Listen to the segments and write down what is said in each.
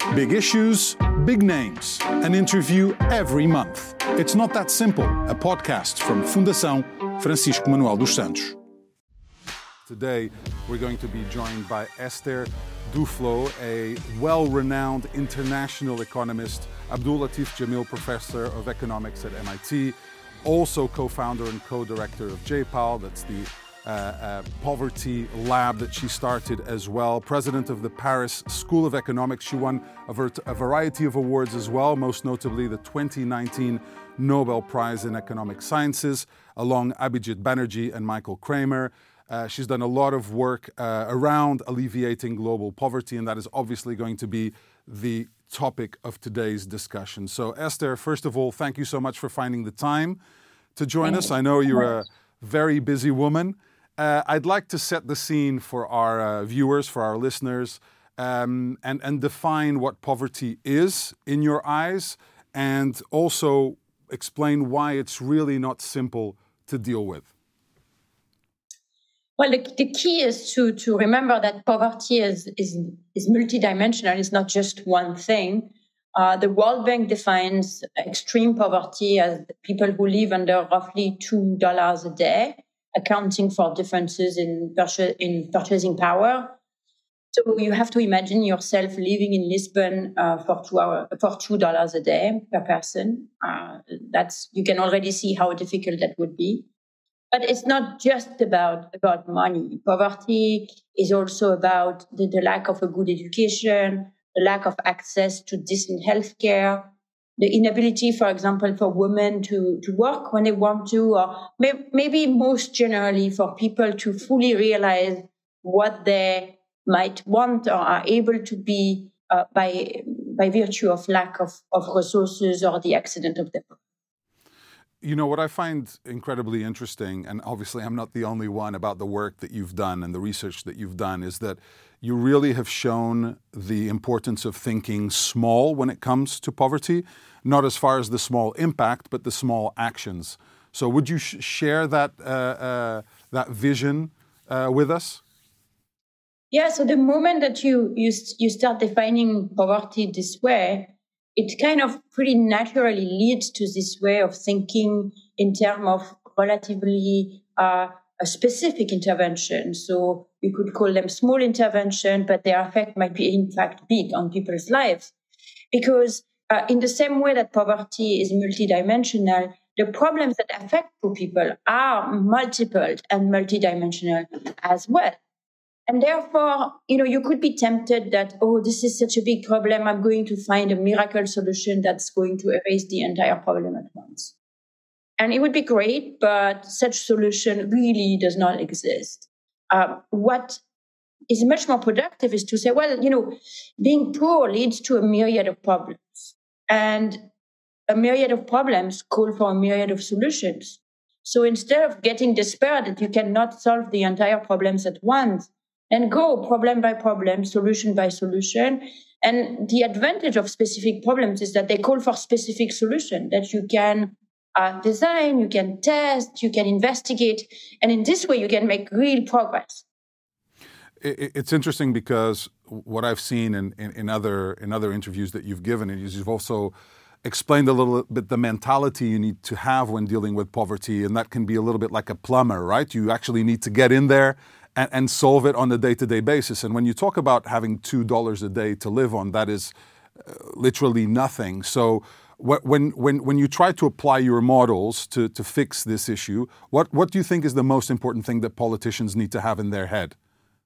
Big issues, big names. An interview every month. It's Not That Simple, a podcast from Fundação Francisco Manuel dos Santos. Today, we're going to be joined by Esther Duflo, a well-renowned international economist, Abdul-Latif Jameel Professor of Economics at MIT, also co-founder and co-director of JPAL, that's the poverty lab that she started as well, president of the Paris School of Economics. She won a variety of awards as well, most notably the 2019 Nobel Prize in Economic Sciences, along Abhijit Banerjee and Michael Kramer. She's done a lot of work around alleviating global poverty, and that is obviously going to be the topic of today's discussion. So, Esther, first of all, thank you so much for finding the time to join us. I know you're a very busy woman. I'd like to set the scene for our viewers, for our listeners, and define what poverty is in your eyes, and also explain why it's really not simple to deal with. Well, the key is to remember that poverty is multidimensional. It's not just one thing. The World Bank defines extreme poverty as people who live under roughly $2 a day, accounting for differences in purchasing power. So you have to imagine yourself living in Lisbon for $2 a day per person. You can already see how difficult that would be. But it's not just about money. Poverty is also about the lack of a good education, the lack of access to decent healthcare, the inability, for example, for women to work when they want to, or maybe most generally for people to fully realize what they might want or are able to be by virtue of lack of resources or the accident of their birth. You know, what I find incredibly interesting, and obviously I'm not the only one about the work that you've done and the research that you've done, is that you really have shown the importance of thinking small when it comes to poverty, not as far as the small impact, but the small actions. So would you share that vision with us? Yeah, so the moment that you start defining poverty this way, it kind of pretty naturally leads to this way of thinking in terms of relatively a specific intervention. So you could call them small intervention, but their effect might be in fact big on people's lives. Because in the same way that poverty is multidimensional, the problems that affect poor people are multiple and multidimensional as well. And therefore, you could be tempted that, this is such a big problem, I'm going to find a miracle solution that's going to erase the entire problem at once. And it would be great, but such solution really does not exist. What is much more productive is to say, being poor leads to a myriad of problems. And a myriad of problems call for a myriad of solutions. So instead of getting despair that you cannot solve the entire problems at once, and go problem by problem, solution by solution. And the advantage of specific problems is that they call for specific solution that you can design, you can test, you can investigate. And in this way, you can make real progress. It's interesting because what I've seen in other interviews that you've given is you've also explained a little bit the mentality you need to have when dealing with poverty. And that can be a little bit like a plumber, right? You actually need to get in there and solve it on a day-to-day basis. And when you talk about having $2 a day to live on, that is literally nothing. So when you try to apply your models to fix this issue, what do you think is the most important thing that politicians need to have in their head?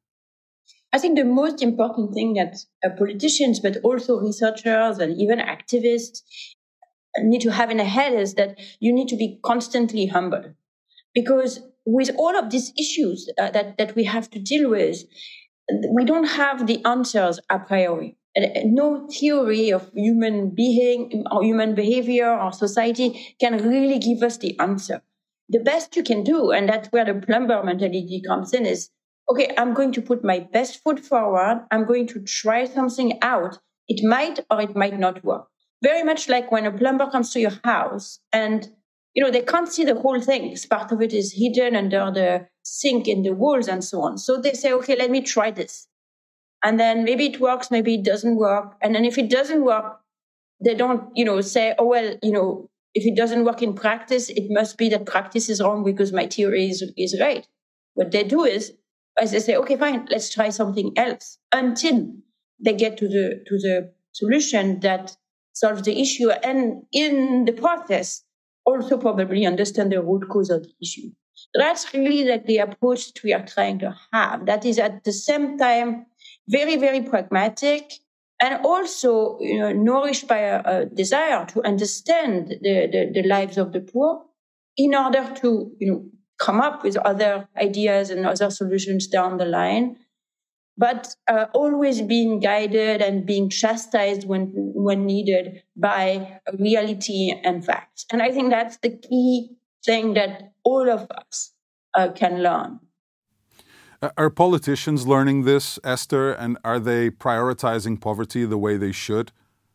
I think the most important thing that politicians, but also researchers and even activists need to have in their head is that you need to be constantly humble. Because with all of these issues that we have to deal with, we don't have the answers a priori. No theory of human being or human behavior or society can really give us the answer. The best you can do, and that's where the plumber mentality comes in, is, okay, I'm going to put my best foot forward. I'm going to try something out. It might or it might not work. Very much like when a plumber comes to your house and they can't see the whole thing because part of it is hidden under the sink in the walls and so on. So they say, okay, let me try this. And then maybe it works, maybe it doesn't work. And then if it doesn't work, they don't, say, oh, well, if it doesn't work in practice, it must be that practice is wrong because my theory is right. What they do is they say, okay, fine, let's try something else until they get to the solution that solves the issue. And in the process, also probably understand the root cause of the issue. That's really like the approach that we are trying to have. That is at the same time very, very pragmatic and also nourished by a desire to understand the lives of the poor in order to come up with other ideas and other solutions down the line, but always being guided and being chastised when needed by reality and facts. And I think that's the key thing that all of us can learn. Are politicians learning this, Esther, and are they prioritizing poverty the way they should?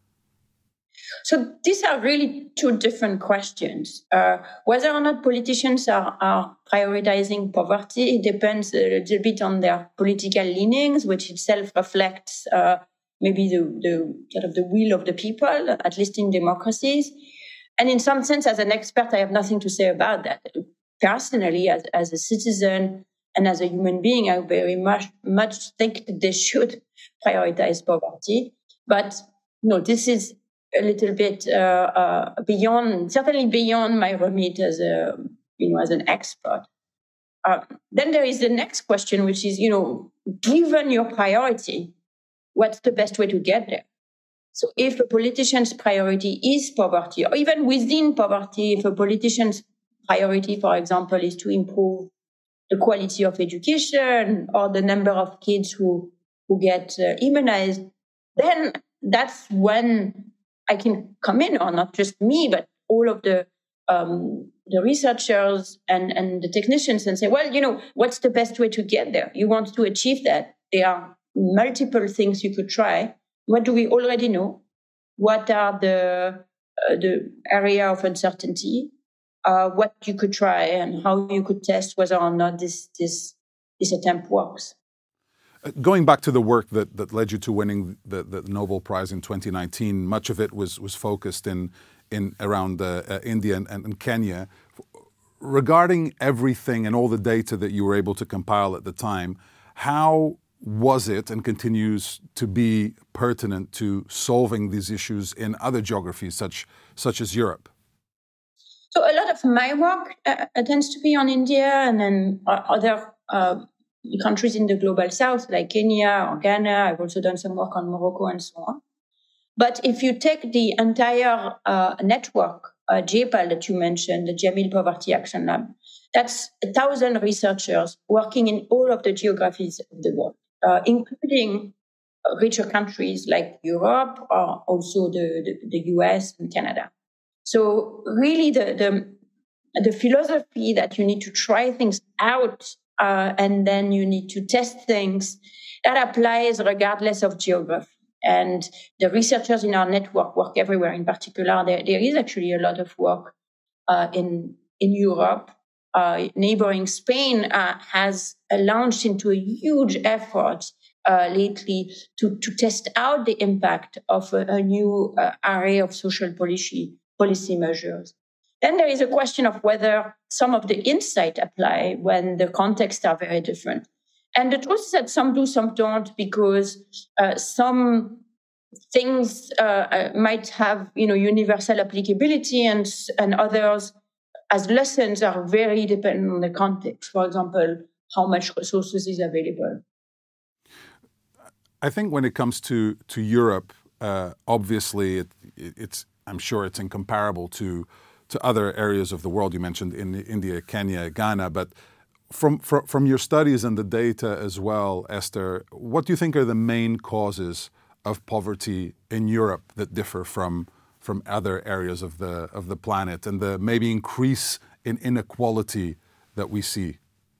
So these are really two different questions. Whether or not politicians are prioritizing poverty, it depends a little bit on their political leanings, which itself reflects maybe the sort of the will of the people, at least in democracies. And in some sense, as an expert, I have nothing to say about that. Personally, as a citizen and as a human being, I very much think that they should prioritize poverty. But this is a little bit certainly beyond my remit as an expert. Then there is the next question, which is, given your priority, what's the best way to get there? So if a politician's priority is poverty, or even within poverty, if a politician's priority, for example, is to improve the quality of education or the number of kids who get immunized, then that's when I can come in, or not just me, but all of the researchers and the technicians, and say, well, what's the best way to get there? You want to achieve that. There are multiple things you could try. What do we already know? What are the area of uncertainty? What you could try and how you could test whether or not this attempt works. Going back to the work that led you to winning the Nobel Prize in 2019, much of it was focused in around India and Kenya. Regarding everything and all the data that you were able to compile at the time, how was it and continues to be pertinent to solving these issues in other geographies such as Europe? So a lot of my work tends to be on India and then other countries in the global south, like Kenya or Ghana. I've also done some work on Morocco and so on. But if you take the entire network, JPAL that you mentioned, the Jameel Poverty Action Lab, that's 1,000 researchers working in all of the geographies of the world, including richer countries like Europe or also the US and Canada. So really the philosophy that you need to try things out and then you need to test things, that applies regardless of geography. And the researchers in our network work everywhere. In particular, there is actually a lot of work in Europe. Neighboring Spain has launched into a huge effort lately to test out the impact of a new array of social policy measures. Then there is a question of whether some of the insight apply when the contexts are very different. And the truth is that some do, some don't, because some things might have universal applicability and others, as lessons, are very dependent on the context. For example, how much resources is available. I think when it comes to Europe, obviously I'm sure it's incomparable to other areas of the world. You mentioned in India, Kenya, Ghana, but from your studies and the data as well, Esther, what do you think are the main causes of poverty in Europe that differ from other areas of the planet, and the maybe increase in inequality that we see?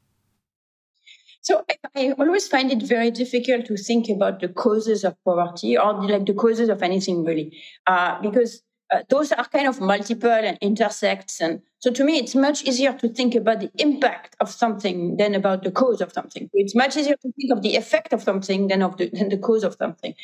So I always find it very difficult to think about the causes of poverty or like the causes of anything really, because those are kind of multiple and intersects. And so to me, it's much easier to think about the impact of something than about the cause of something. It's much easier to think of the effect of something than the cause of something.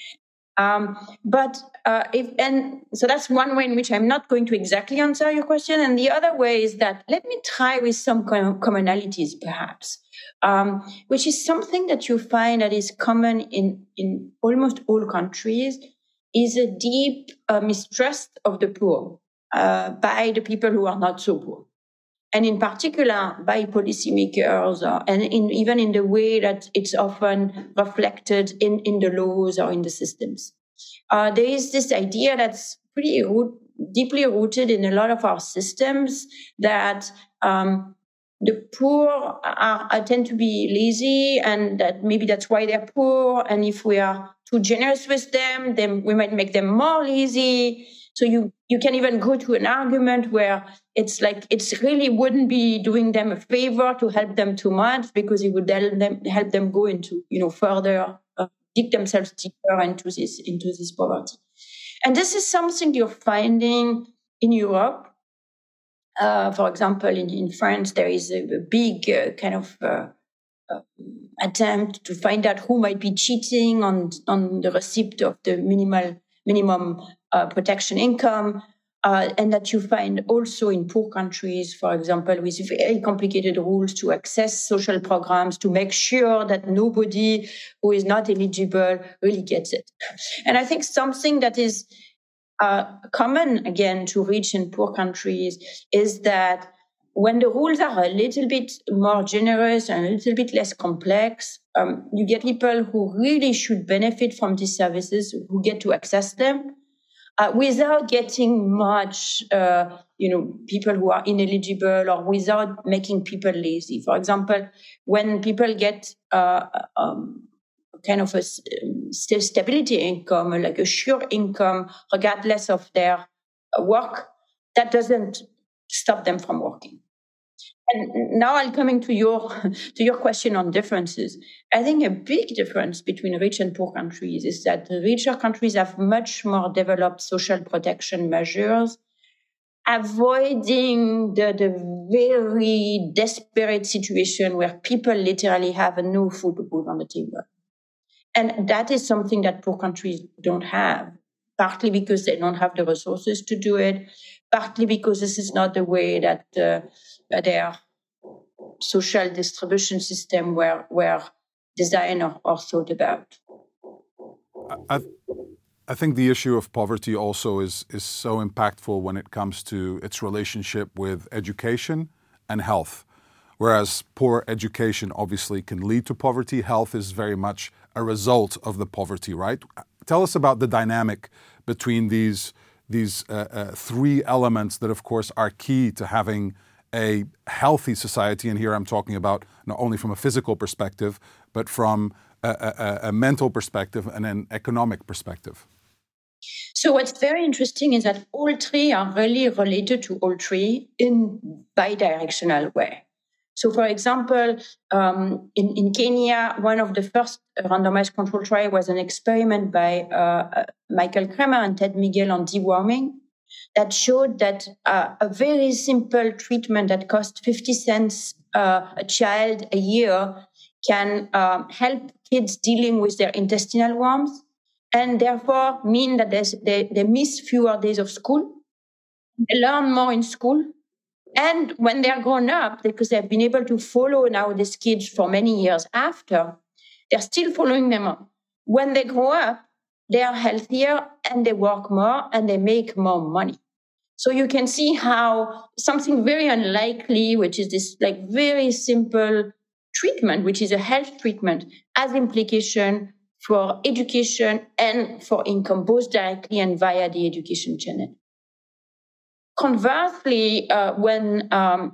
So that's one way in which I'm not going to exactly answer your question. And the other way is that let me try with some commonalities, perhaps, which is something that you find that is common in almost all countries, is a deep mistrust of the poor by the people who are not so poor. And in particular, by policymakers, even in the way that it's often reflected in the laws or in the systems. There is this idea that's pretty deeply rooted in a lot of our systems that the poor tend to be lazy, and that maybe that's why they're poor. And if we are too generous with them, then we might make them more lazy. So you can even go to an argument where it's like it really wouldn't be doing them a favor to help them too much, because it would help them go into further dig themselves deeper into this poverty. And this is something you're finding in Europe. For example, in France, there is a big kind of attempt to find out who might be cheating on the receipt of the minimum protection income, and that you find also in poor countries, for example, with very complicated rules to access social programs to make sure that nobody who is not eligible really gets it. And I think something that is common, again, to rich and poor countries is that when the rules are a little bit more generous and a little bit less complex, you get people who really should benefit from these services, who get to access them, without getting much, people who are ineligible, or without making people lazy. For example, when people get kind of a stability income, like a sure income, regardless of their work, that doesn't stop them from working. And now I'm coming to your question on differences. I think a big difference between rich and poor countries is that the richer countries have much more developed social protection measures, avoiding the very desperate situation where people literally have no food to put on the table. And that is something that poor countries don't have, partly because they don't have the resources to do it, partly because this is not the way that their social distribution system were designed or thought about. I think the issue of poverty also is so impactful when it comes to its relationship with education and health. Whereas poor education obviously can lead to poverty, health is very much a result of the poverty, right? Tell us about the dynamic between these three elements that, of course, are key to having a healthy society. And here I'm talking about not only from a physical perspective, but from a mental perspective and an economic perspective. So what's very interesting is that all three are really related to all three in bi-directional way. So, for example, in Kenya, one of the first randomized control trials was an experiment by Michael Kremer and Ted Miguel on deworming that showed that a very simple treatment that cost 50 cents a child a year can help kids dealing with their intestinal worms, and therefore mean that they miss fewer days of school, they learn more in school. And when they're grown up, because they've been able to follow now these kids for many years after, they're still following them up. When they grow up, they are healthier and they work more and they make more money. So you can see how something very unlikely, which is this like very simple treatment, which is a health treatment, has implication for education and for income, both directly and via the education channel. Conversely, when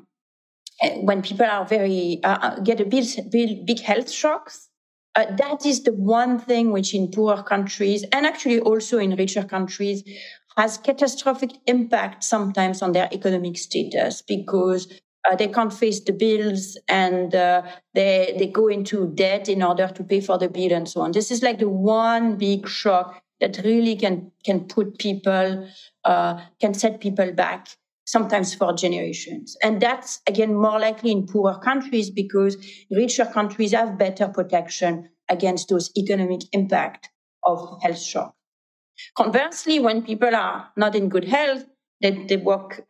people are get a big health shocks, that is the one thing which in poorer countries and actually also in richer countries has catastrophic impact sometimes on their economic status, because they can't face the bills and they go into debt in order to pay for the bill and so on. This is like the one big shock that really can put people, can set people back, sometimes for generations. And that's, again, more likely in poorer countries because richer countries have better protection against those economic impact of health shock. Conversely, when people are not in good health, they work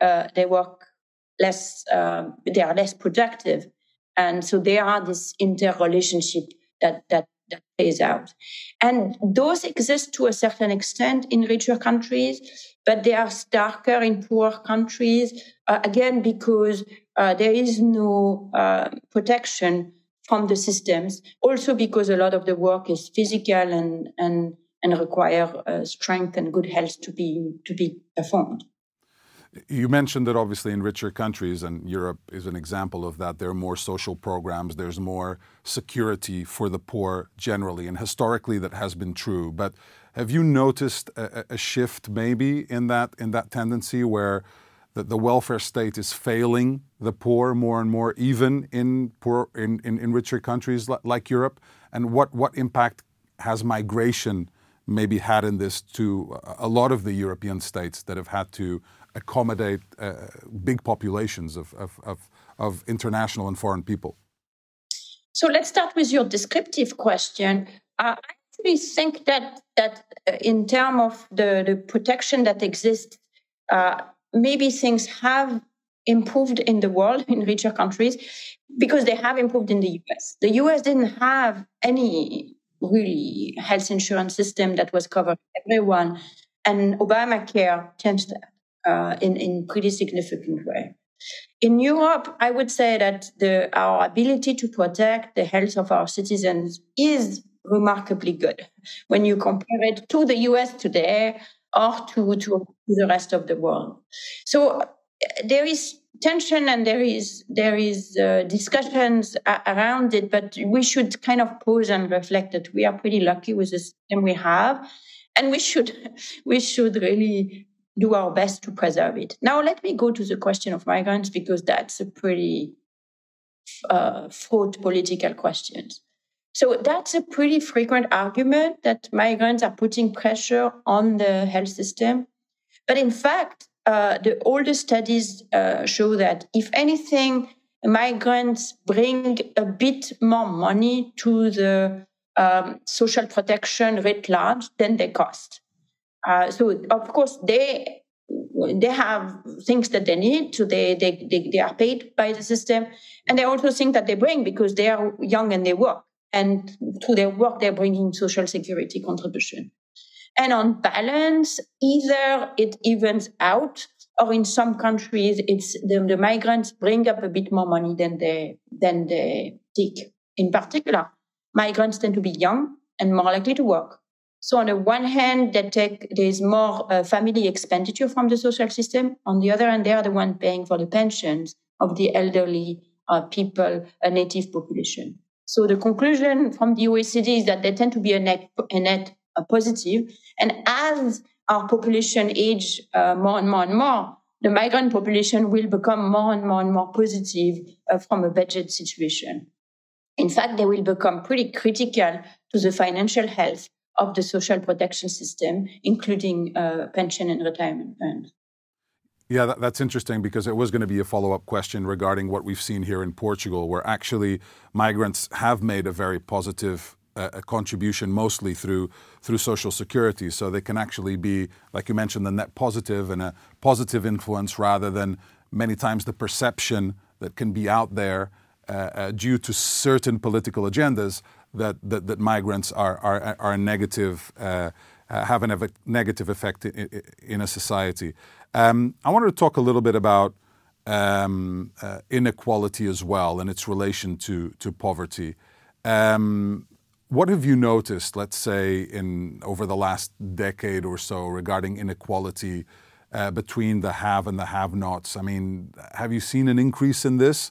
less, they are less productive. And so there are this interrelationship that plays out. And those exist to a certain extent in richer countries, but they are starker in poorer countries, again, because there is no protection from the systems. Also because a lot of the work is physical and require strength and good health to be performed. You mentioned that obviously in richer countries, and Europe is an example of that, there are more social programs, there's more security for the poor generally, and historically that has been true. But have you noticed a shift maybe in that tendency where the welfare state is failing the poor more and more, even in richer countries like Europe? And what impact has migration maybe had in this to a lot of the European states that have had to accommodate big populations of international and foreign people? So let's start with your descriptive question. I actually think that in terms of the protection that exists, maybe things have improved in the world, in richer countries, because they have improved in the US. The US didn't have any really health insurance system that was covering everyone, and Obamacare changed that. In pretty significant way. In Europe, I would say that our ability to protect the health of our citizens is remarkably good when you compare it to the US today or to the rest of the world. So there is tension and there is discussions around it, but we should kind of pause and reflect that we are pretty lucky with the system we have, and we should really do our best to preserve it. Now, let me go to the question of migrants, because that's a pretty fraught political question. So that's a pretty frequent argument that migrants are putting pressure on the health system. But in fact, all the studies show that, if anything, migrants bring a bit more money to the social protection writ large than they cost. So of course they have things that they need, so they are paid by the system, and they also think that they bring, because they are young and they work, and through their work they're bringing social security contribution. And on balance, either it evens out, or in some countries it's the migrants bring up a bit more money than they take. In particular, migrants tend to be young and more likely to work. So on the one hand, there's more family expenditure from the social system. On the other hand, they are the one paying for the pensions of the elderly people, a native population. So the conclusion from the OECD is that they tend to be a net positive. And as our population age more and more and more, the migrant population will become more and more positive from a budget situation. In fact, they will become pretty critical to the financial health of the social protection system, including pension and retirement funds. Yeah, that's interesting, because it was going to be a follow-up question regarding what we've seen here in Portugal, where actually migrants have made a very positive contribution, mostly through social security. So they can actually be, like you mentioned, the net positive and a positive influence, rather than many times the perception that can be out there due to certain political agendas that migrants are negative, have a negative effect in a society. I wanted to talk a little bit about inequality as well, and its relation to poverty. What have you noticed, let's say, over the last decade or so, regarding inequality between the have and the have-nots? I mean, have you seen an increase in this?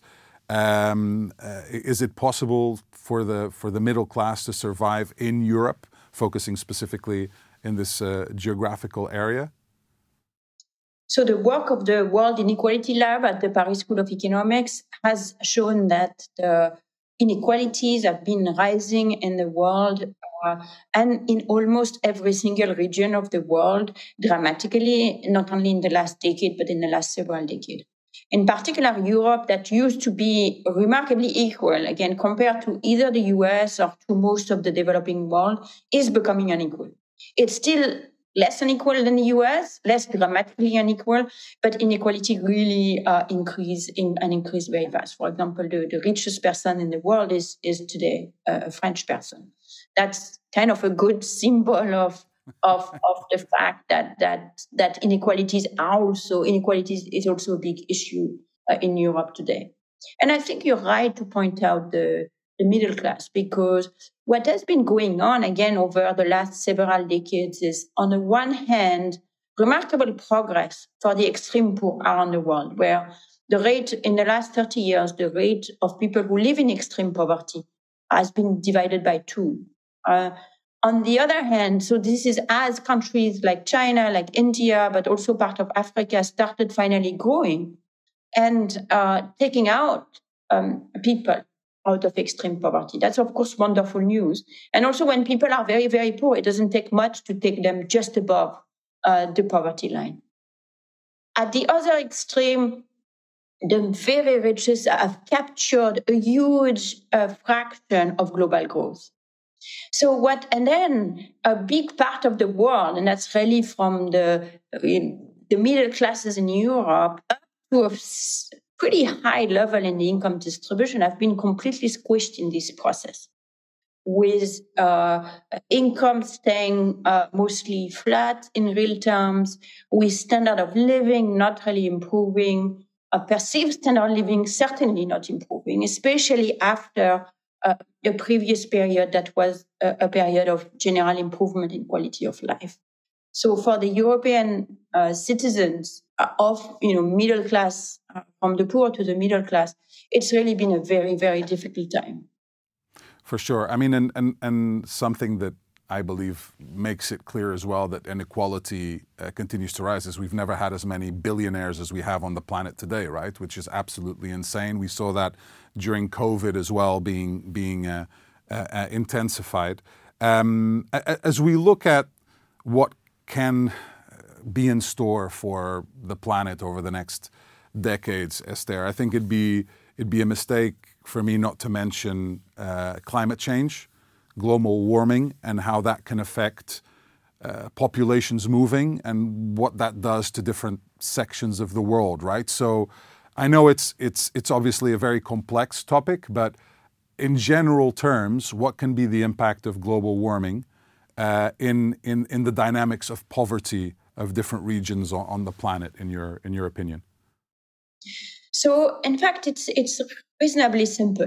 Is it possible for the middle class to survive in Europe, focusing specifically in this geographical area? So the work of the World Inequality Lab at the Paris School of Economics has shown that the inequalities have been rising in the world and in almost every single region of the world dramatically, not only in the last decade, but in the last several decades. In particular, Europe, that used to be remarkably equal, again, compared to either the US or to most of the developing world, is becoming unequal. It's still less unequal than the US, less dramatically unequal, but inequality really increased very fast. For example, the richest person in the world is today a French person. That's kind of a good symbol of the fact that inequalities is also a big issue in Europe today. And I think you're right to point out the middle class, because what has been going on again over the last several decades is, on the one hand, remarkable progress for the extreme poor around the world, where the rate in the last 30 years, the rate of people who live in extreme poverty has been divided by 2. On the other hand, so this is as countries like China, like India, but also part of Africa started finally growing and taking out people out of extreme poverty. That's, of course, wonderful news. And also, when people are very, very poor, it doesn't take much to take them just above the poverty line. At the other extreme, the very richest have captured a huge fraction of global growth. And then a big part of the world, and that's really from the middle classes in Europe up to a pretty high level in the income distribution, have been completely squished in this process, with income staying mostly flat in real terms, with standard of living not really improving, perceived standard of living certainly not improving, especially after a previous period that was a period of general improvement in quality of life. So for the European citizens of middle class, from the poor to the middle class, it's really been a very, very difficult time. For sure. I mean, and something that I believe makes it clear as well that inequality continues to rise is we've never had as many billionaires as we have on the planet today, right? Which is absolutely insane. We saw that during COVID as well, being intensified. As we look at what can be in store for the planet over the next decades, Esther, I think it'd be a mistake for me not to mention climate change, global warming, and how that can affect populations moving and what that does to different sections of the world, right? So I know it's obviously a very complex topic, but in general terms, what can be the impact of global warming in the dynamics of poverty of different regions on the planet, in your opinion? So, in fact, it's reasonably simple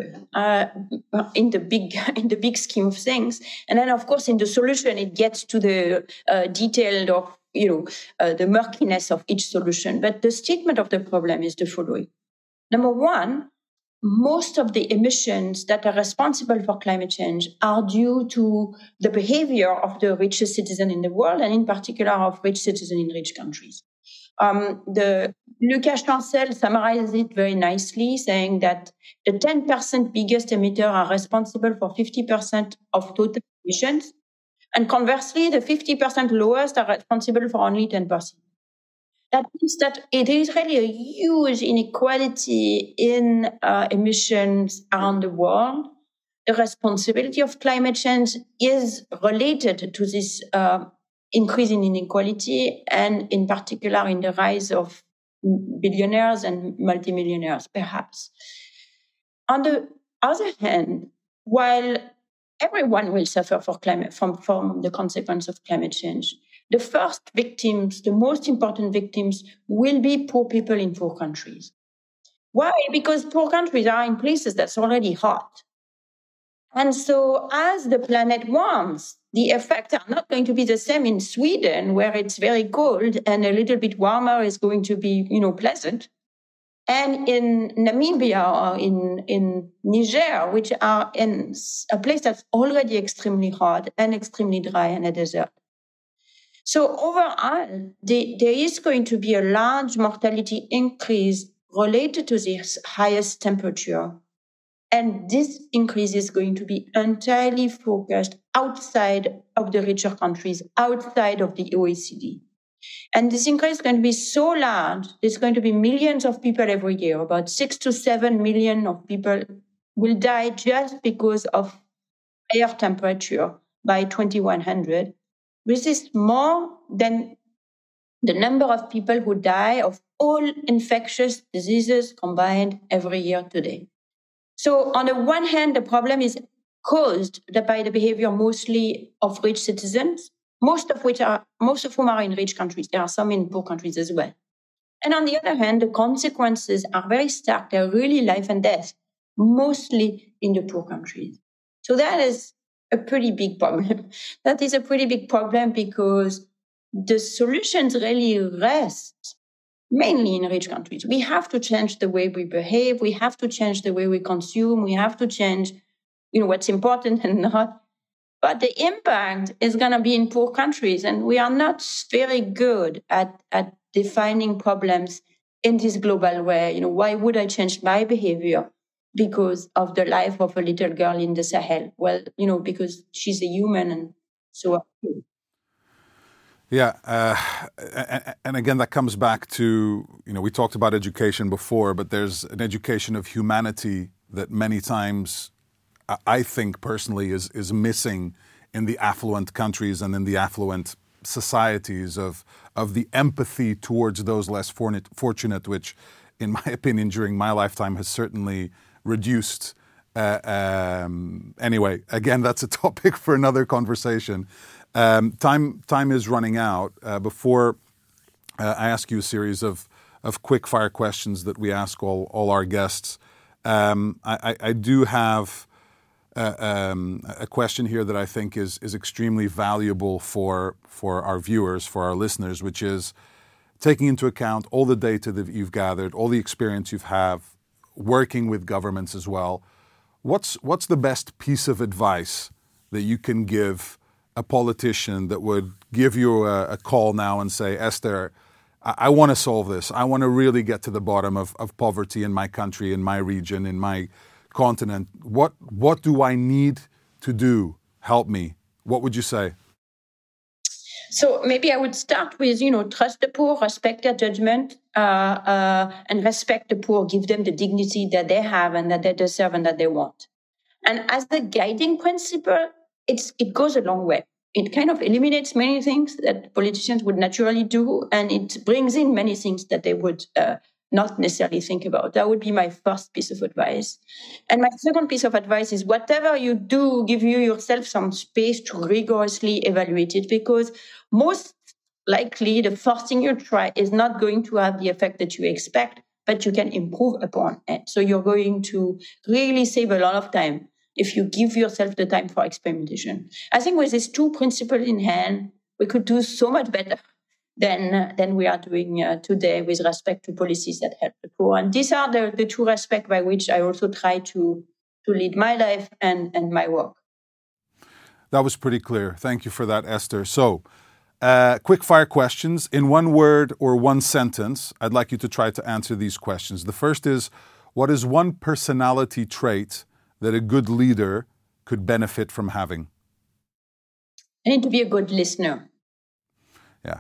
in the big scheme of things, and then, of course, in the solution, it gets to the detailed of the murkiness of each solution. But the statement of the problem is the following: number one, most of the emissions that are responsible for climate change are due to the behavior of the richest citizen in the world, and in particular of rich citizens in rich countries. The Lucas Chancel summarizes it very nicely, saying that the 10% biggest emitter are responsible for 50% of total emissions, and conversely, the 50% lowest are responsible for only 10%. That means that it is really a huge inequality in emissions around the world. The responsibility of climate change is related to this increase in inequality, and in particular in the rise of billionaires and multimillionaires, perhaps. On the other hand, while everyone will suffer from the consequence of climate change, the first victims, the most important victims, will be poor people in poor countries. Why? Because poor countries are in places that's already hot. And so as the planet warms, the effects are not going to be the same in Sweden, where it's very cold and a little bit warmer is going to be, pleasant. And in Namibia or in Niger, which are in a place that's already extremely hot and extremely dry and a desert. So overall, there is going to be a large mortality increase related to this highest temperature. And this increase is going to be entirely focused outside of the richer countries, outside of the OECD. And this increase is going to be so large, there's going to be millions of people every year. About 6 to 7 million of people will die just because of higher temperature by 2100. This is more than the number of people who die of all infectious diseases combined every year today. So on the one hand, the problem is caused by the behavior mostly of rich citizens, most of whom are in rich countries. There are some in poor countries as well. And on the other hand, the consequences are very stark. They're really life and death, mostly in the poor countries. So that is a pretty big problem. That is a pretty big problem because the solutions really rest mainly in rich countries. We have to change the way we behave. We have to change the way we consume. We have to change, what's important and not. But the impact is going to be in poor countries, and we are not very good at defining problems in this global way. Why would I change my behavior because of the life of a little girl in the Sahel? Well, because she's a human, and so. Yeah, and again, that comes back to, we talked about education before, but there's an education of humanity that many times I think personally is missing in the affluent countries and in the affluent societies of the empathy towards those less fortunate, which in my opinion during my lifetime has certainly reduced. Anyway, again, that's a topic for another conversation. Time is running out. Before I ask you a series of quick fire questions that we ask all our guests, I do have a question here that I think is extremely valuable for our viewers, for our listeners, which is taking into account all the data that you've gathered, all the experience you've had, working with governments as well. What's the best piece of advice that you can give a politician that would give you a call now and say, Esther, I want to solve this. I want to really get to the bottom of poverty in my country, in my region, in my continent. What do I need to do? Help me. What would you say? So maybe I would start with, trust the poor, respect their judgment, and respect the poor, give them the dignity that they have and that they deserve and that they want. And as the guiding principle, it goes a long way. It kind of eliminates many things that politicians would naturally do, and it brings in many things that they would not necessarily think about. That would be my first piece of advice. And my second piece of advice is whatever you do, give yourself some space to rigorously evaluate it, because most likely the first thing you try is not going to have the effect that you expect, but you can improve upon it. So you're going to really save a lot of time if you give yourself the time for experimentation. I think with these two principles in hand, we could do so much better than we are doing today with respect to policies that help the poor. And these are the two aspects by which I also try to lead my life and my work. That was pretty clear. Thank you for that, Esther. So, quick fire questions. In one word or one sentence, I'd like you to try to answer these questions. The first is, what is one personality trait that a good leader could benefit from having? I need to be a good listener. Yeah,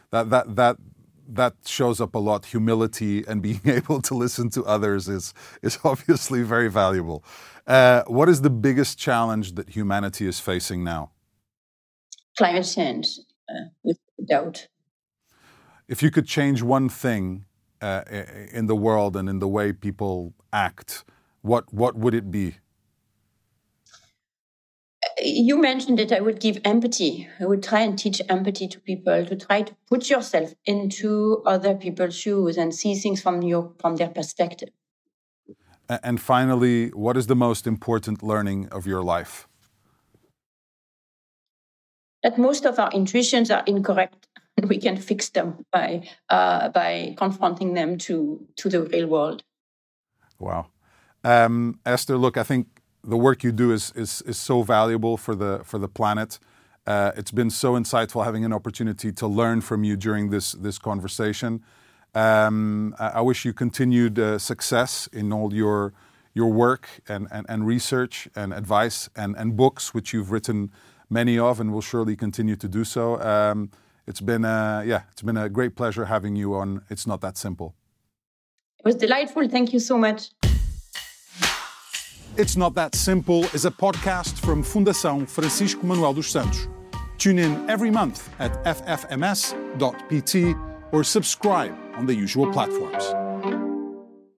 that shows up a lot. Humility and being able to listen to others is obviously very valuable. What is the biggest challenge that humanity is facing now? Climate change, without doubt. If you could change one thing in the world and in the way people act, what would it be? You mentioned that I would give empathy. I would try and teach empathy to people, to try to put yourself into other people's shoes and see things from their perspective. And finally, what is the most important learning of your life? That most of our intuitions are incorrect, and we can fix them by confronting them to the real world. Wow. Esther, look, I think the work you do is so valuable for the planet. It's been so insightful having an opportunity to learn from you during this conversation. I wish you continued success in all your work and research and advice and books, which you've written many of, and will surely continue to do so. It's been a great pleasure having you on It's Not That Simple. It was delightful. Thank you so much. It's Not That Simple is a podcast from Fundação Francisco Manuel dos Santos. Tune in every month at ffms.pt or subscribe on the usual platforms.